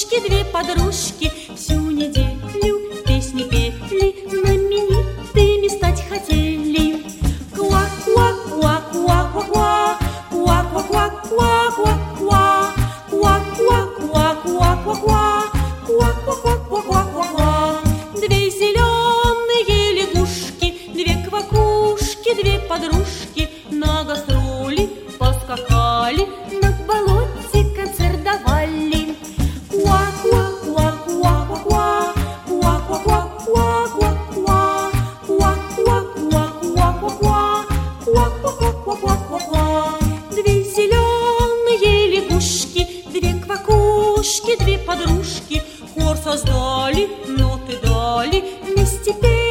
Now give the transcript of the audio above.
квакушки, две подружки всю неделю песни пели, знаменитыми стать хотели. Ква-ква-ква-ква-ква-ква, ква-ква-ква-ква-ква-ква, ква-ква-ква-ква-ква-ква, ква-ква-ква-ква-ква-ква. Две зеленые лягушки, две квакушки, две подружки на гастроли поскакали, на болоте концерт давали. Ква-ква-ква-ква-ква-ква, ква-ква-ква-ква-ква-ква, ква-ква-ква-ква-ква-ква, ква-ква-ква-ква-ква-ква. Две зеленые лягушки, две квакушки, две подружки хор создали, ноты дали, вместе пели.